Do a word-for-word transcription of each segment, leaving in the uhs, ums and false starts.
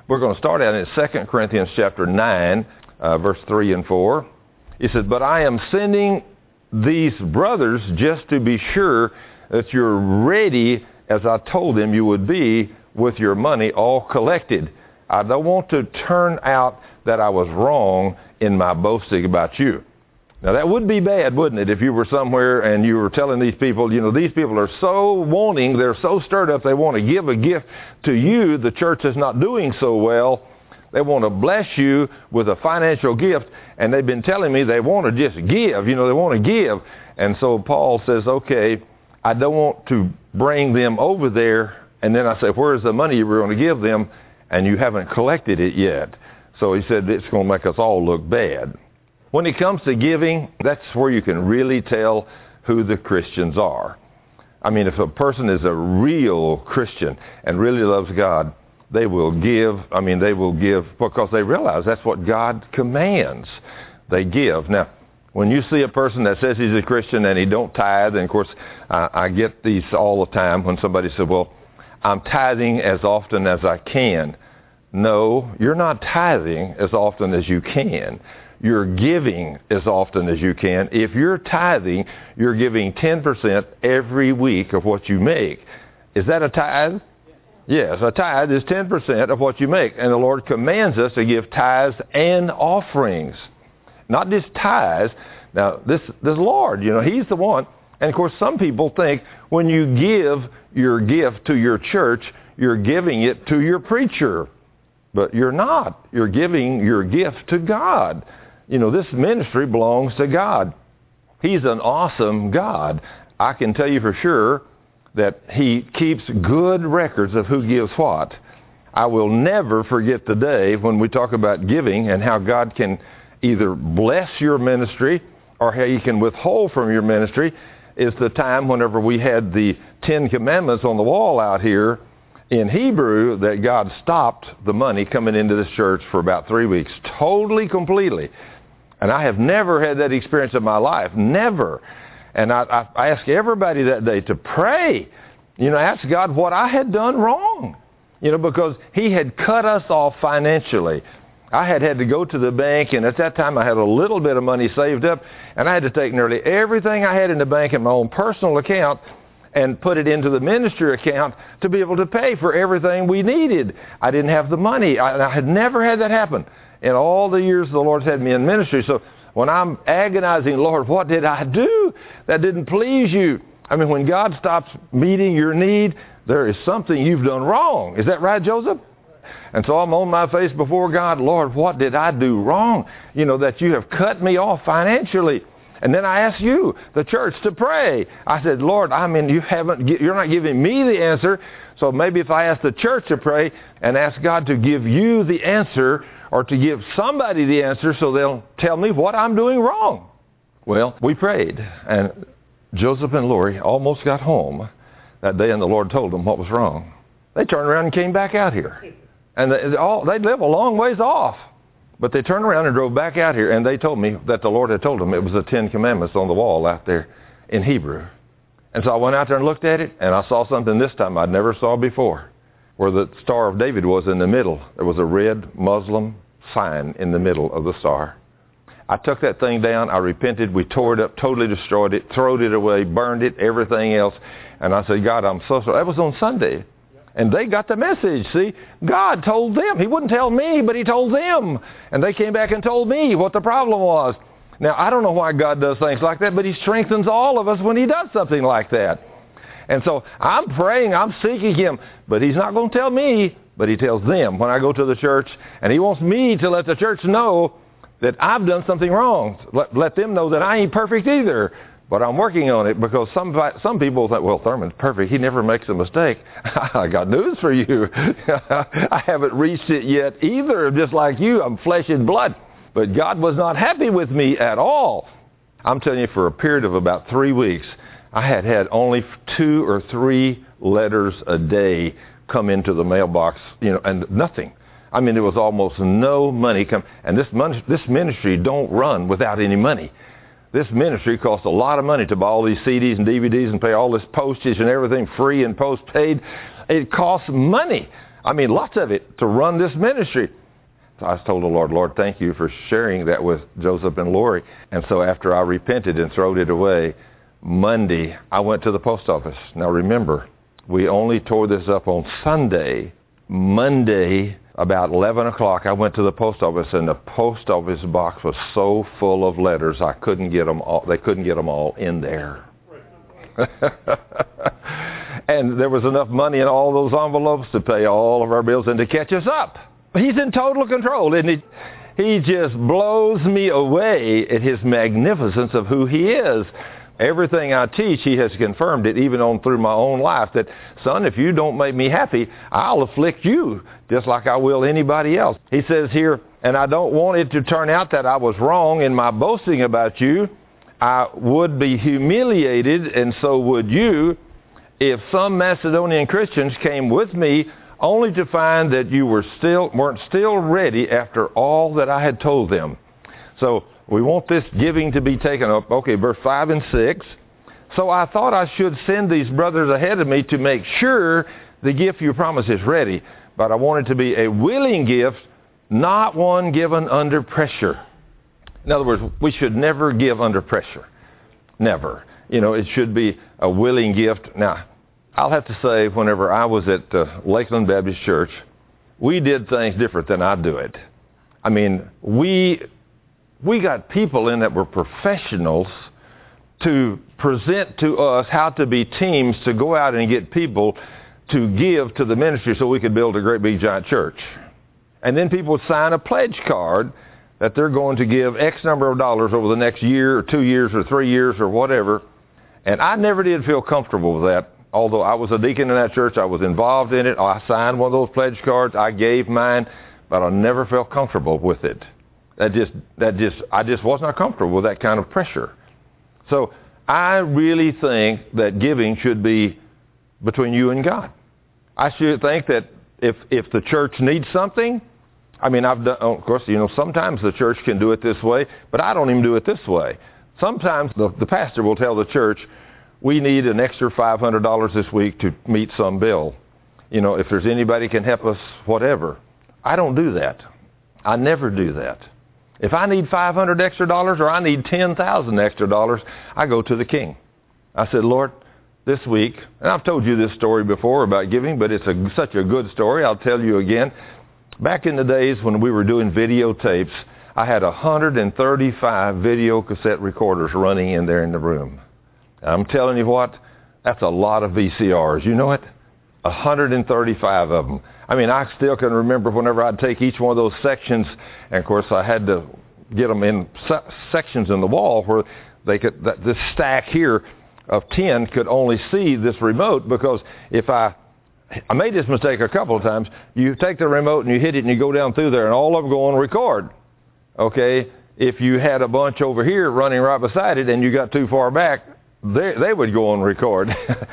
We're going to start out in Second Corinthians chapter nine, uh, verse three and four. He says, "But I am sending these brothers just to be sure that you're ready as I told them you would be with your money all collected. I don't want to turn out that I was wrong in my boasting about you." Now that would be bad, wouldn't it, if you were somewhere and you were telling these people, you know, these people are so wanting, they're so stirred up, they want to give a gift to you. The church is not doing so well. They want to bless you with a financial gift, and they've been telling me they want to just give, you know, they want to give. And so Paul says, okay, I don't want to bring them over there, and then I say, where's the money you were going to give them, and you haven't collected it yet. So he said, it's going to make us all look bad. When it comes to giving, that's where you can really tell who the Christians are. I mean, if a person is a real Christian and really loves God, they will give, I mean, they will give because they realize that's what God commands. They give. Now, when you see a person that says he's a Christian and he don't tithe, and of course, I, I get these all the time when somebody says, well, I'm tithing as often as I can. No, you're not tithing as often as you can. You're giving as often as you can. If you're tithing, you're giving ten percent every week of what you make. Is that a tithe? Yes, a tithe is ten percent of what you make. And the Lord commands us to give tithes and offerings. Not just tithes. Now, this, this Lord, you know, He's the one. And, of course, some people think when you give your gift to your church, you're giving it to your preacher. But you're not. You're giving your gift to God. You know, this ministry belongs to God. He's an awesome God. I can tell you for sure that He keeps good records of who gives what. I will never forget the day when we talk about giving and how God can either bless your ministry or how He can withhold from your ministry. Is the time whenever we had the Ten Commandments on the wall out here in Hebrew that God stopped the money coming into this church for about three weeks, totally, completely. And I have never had that experience in my life, never. And I, I, I asked everybody that day to pray, you know, ask God what I had done wrong, you know, because He had cut us off financially. I had had to go to the bank, and at that time I had a little bit of money saved up, and I had to take nearly everything I had in the bank in my own personal account and put it into the ministry account to be able to pay for everything we needed. I didn't have the money. I, I had never had that happen in all the years the Lord's had me in ministry. So when I'm agonizing, Lord, what did I do that didn't please you? I mean, when God stops meeting your need, there is something you've done wrong. Is that right, Joseph? And so I'm on my face before God, Lord, what did I do wrong? You know, that you have cut me off financially. And then I asked you, the church, to pray. I said, Lord, I mean, you haven't, you're not giving me the answer. So maybe if I ask the church to pray and ask God to give you the answer or to give somebody the answer so they'll tell me what I'm doing wrong. Well, we prayed, and Joseph and Lori almost got home that day, and the Lord told them what was wrong. They turned around and came back out here. And they, they all, they live a long ways off. But they turned around and drove back out here, and they told me that the Lord had told them it was the Ten Commandments on the wall out there in Hebrew. And so I went out there and looked at it, and I saw something this time I'd never saw before, where the Star of David was in the middle. There was a red Muslim sign in the middle of the star. I took that thing down. I repented. We tore it up, totally destroyed it, thrown it away, burned it, everything else. And I said, God, I'm so sorry. That was on Sunday. And they got the message, see? God told them. He wouldn't tell me, but He told them. And they came back and told me what the problem was. Now, I don't know why God does things like that, but He strengthens all of us when He does something like that. And so I'm praying, I'm seeking Him, but He's not going to tell me, but He tells them when I go to the church. And He wants me to let the church know that I've done something wrong. Let, let them know that I ain't perfect either. But I'm working on it because some some people think, well, Thurman's perfect. He never makes a mistake. I got news for you. I haven't reached it yet either, just like you. I'm flesh and blood. But God was not happy with me at all. I'm telling you, for a period of about three weeks, I had had only two or three letters a day come into the mailbox, you know, and nothing. I mean, there was almost no money come. And this mon- this ministry don't run without any money. This ministry costs a lot of money to buy all these C Ds and D V Ds and pay all this postage and everything free and postpaid. It costs money. I mean, lots of it to run this ministry. So I told the Lord, Lord, thank you for sharing that with Joseph and Lori. And so after I repented and throwed it away, Monday, I went to the post office. Now remember, we only tore this up on Sunday. Monday, about eleven o'clock, I went to the post office, and the post office box was so full of letters, I couldn't get them all, they couldn't get them all in there. And there was enough money in all those envelopes to pay all of our bills and to catch us up. He's in total control, and he, he just blows me away at his magnificence of who he is. Everything I teach, he has confirmed it, even on through my own life, that, son, if you don't make me happy, I'll afflict you just like I will anybody else. He says here, and I don't want it to turn out that I was wrong in my boasting about you. I would be humiliated, and so would you, if some Macedonian Christians came with me only to find that you were still weren't still ready after all that I had told them. So we want this giving to be taken up. Okay, verse five and six. So I thought I should send these brothers ahead of me to make sure the gift you promised is ready. But I want it to be a willing gift, not one given under pressure. In other words, we should never give under pressure. Never. You know, it should be a willing gift. Now, I'll have to say, whenever I was at uh, Lakeland Baptist Church, we did things different than I do it. I mean, we we got people in that were professionals to present to us how to be teams to go out and get people to give to the ministry so we could build a great big giant church. And then people would sign a pledge card that they're going to give X number of dollars over the next year or two years or three years or whatever. And I never did feel comfortable with that. Although I was a deacon in that church, I was involved in it. I signed one of those pledge cards. I gave mine, but I never felt comfortable with it. That just, that just, I just was not comfortable with that kind of pressure. So I really think that giving should be between you and God. I should think that if if the church needs something, I mean, I've done, of course, you know, sometimes the church can do it this way, but I don't even do it this way. Sometimes the, the pastor will tell the church, we need an extra five hundred dollars this week to meet some bill. You know, if there's anybody can help us, whatever. I don't do that. I never do that. If I need five hundred extra dollars or I need ten thousand extra dollars, I go to the king. I said, Lord, this week, and I've told you this story before about giving, but it's a, such a good story, I'll tell you again. Back in the days when we were doing videotapes, I had one hundred thirty-five video cassette recorders running in there in the room. I'm telling you what, that's a lot of V C Rs. You know it? one hundred thirty-five of them. I mean, I still can remember whenever I'd take each one of those sections, and of course I had to get them in se- sections in the wall where they could, that, this stack here of ten could only see this remote, because if I, I made this mistake a couple of times, you take the remote and you hit it and you go down through there and all of them go on record. Okay? If you had a bunch over here running right beside it and you got too far back, they, they would go on record.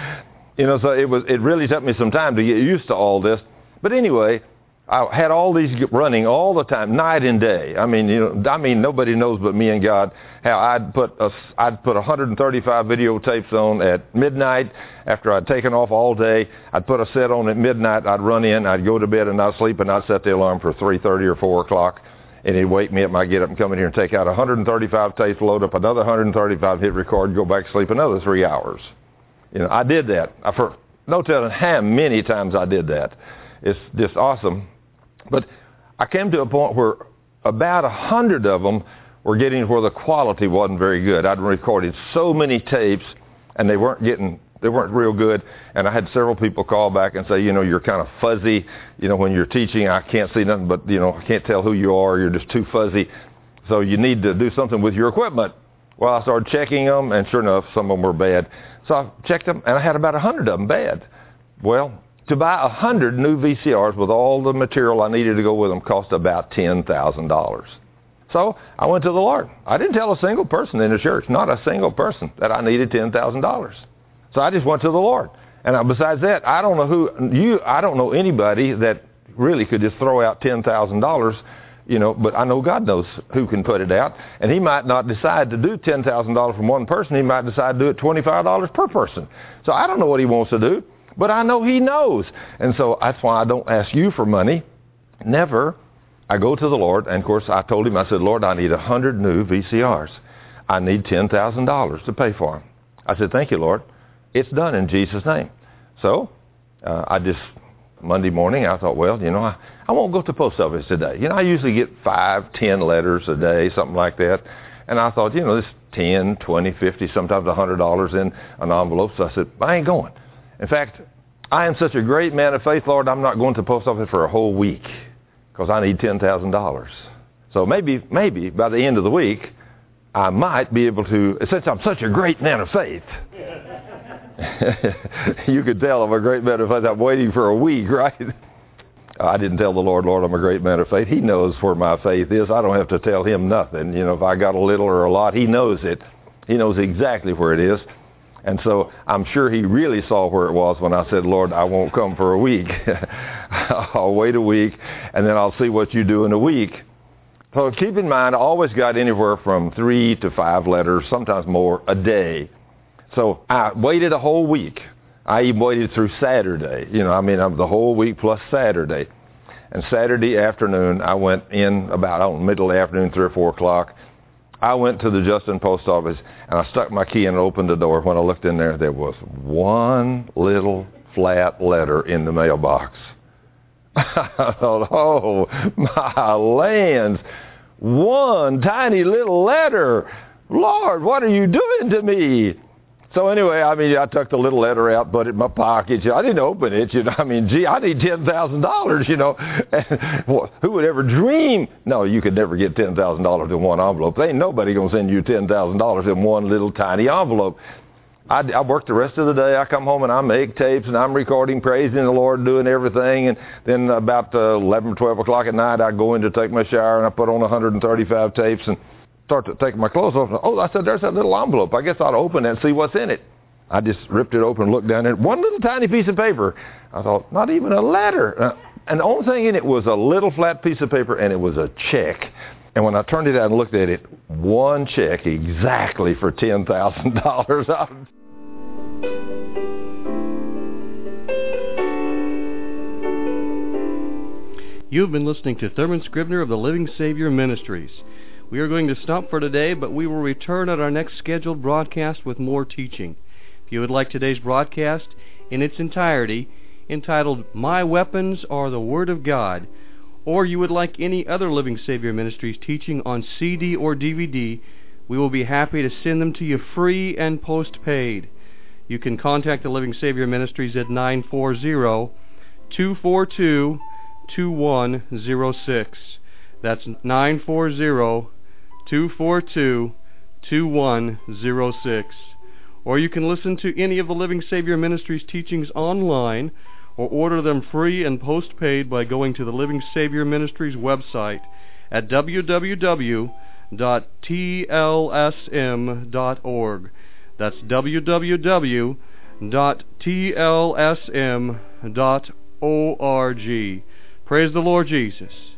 You know, so it was, it really took me some time to get used to all this. But anyway, I had all these running all the time, night and day. I mean, you know, I mean, nobody knows but me and God how I'd put a, I'd put one hundred thirty-five videotapes on at midnight after I'd taken off all day. I'd put a set on at midnight. I'd run in, I'd go to bed and I'd sleep, and I'd set the alarm for three thirty or four o'clock, and he'd wake me up and I'd get up and come in here and take out one hundred thirty-five tapes, load up another one hundred thirty-five, hit record, go back to sleep another three hours. You know, I did that. I, for no telling how many times I did that. It's just awesome. But I came to a point where about a hundred of them were getting where the quality wasn't very good. I'd recorded so many tapes, and they weren't getting, they weren't real good. And I had several people call back and say, you know, you're kind of fuzzy. You know, when you're teaching, I can't see nothing but, you know, I can't tell who you are. You're just too fuzzy. So you need to do something with your equipment. Well, I started checking them, and sure enough, some of them were bad. So I checked them, and I had about a hundred of them bad. Well, to buy a hundred new V C Rs with all the material I needed to go with them cost about ten thousand dollars. So I went to the Lord. I didn't tell a single person in the church, not a single person, that I needed ten thousand dollars. So I just went to the Lord. And I, besides that, I don't know who you. I don't know anybody that really could just throw out ten thousand dollars. You know, but I know God knows who can put it out, and He might not decide to do ten thousand dollars from one person. He might decide to do it twenty-five dollars per person. So I don't know what He wants to do. but I know He knows. And so that's why I don't ask you for money. Never. I go to the Lord, and of course I told Him, I said, Lord, I need a hundred new V C Rs. I need ten thousand dollars to pay for them. I said, thank you, Lord. It's done in Jesus' name. So uh, I just, Monday morning, I thought, well, you know, I, I won't go to the post office today. You know, I usually get five, ten letters a day, something like that. And I thought, you know, this ten, twenty, fifty, sometimes one hundred dollars in an envelope. So I said, I ain't going. In fact, I am such a great man of faith, Lord, I'm not going to the post office for a whole week because I need ten thousand dollars. So maybe, maybe by the end of the week, I might be able to, since I'm such a great man of faith, you could tell I'm a great man of faith. I'm waiting for a week, right? I didn't tell the Lord, Lord, I'm a great man of faith. He knows where my faith is. I don't have to tell Him nothing. You know, if I got a little or a lot, He knows it. He knows exactly where it is. And so I'm sure He really saw where it was when I said, Lord, I won't come for a week. I'll wait a week, and then I'll see what you do in a week. So keep in mind, I always got anywhere from three to five letters, sometimes more, a day. So I waited a whole week. I even waited through Saturday. You know, I mean, I'm the whole week plus Saturday. And Saturday afternoon, I went in about, I don't know, middle of the afternoon, three or four o'clock. I went to the Justin post office, and I stuck my key in and opened the door. When I looked in there, there was one little flat letter in the mailbox. I thought, oh, my lands, one tiny little letter. Lord, what are you doing to me? So anyway, I mean, I took the little letter out, put it in my pocket. You know, I didn't open it. You know, I mean, gee, I need ten thousand dollars, you know. Well, who would ever dream? No, you could never get ten thousand dollars in one envelope. There ain't nobody going to send you ten thousand dollars in one little tiny envelope. I, I work the rest of the day. I come home and I make tapes and I'm recording, praising the Lord, doing everything. And then about uh, eleven or twelve o'clock at night, I go in to take my shower and I put on one hundred thirty-five tapes and start to take my clothes off. Oh, I said, there's that little envelope. I guess I ought to open it and see what's in it. I just ripped it open and looked down there. One little tiny piece of paper. I thought, not even a letter. Uh, and the only thing in it was a little flat piece of paper, and it was a check. And when I turned it out and looked at it, one check exactly for ten thousand dollars. You've been listening to Thurman Scribner of the Living Savior Ministries. We are going to stop for today, but we will return at our next scheduled broadcast with more teaching. If you would like today's broadcast in its entirety, entitled My Weapons Are the Word of God, or you would like any other Living Savior Ministries teaching on C D or D V D, we will be happy to send them to you free and postpaid. You can contact the Living Savior Ministries at nine four zero, two four two, two one zero six. That's nine four zero, two four two, two one zero six. Or you can listen to any of the Living Savior Ministries teachings online or order them free and postpaid by going to the Living Savior Ministries website at w w w dot t l s m dot org. That's w w w dot t l s m dot org. Praise the Lord Jesus.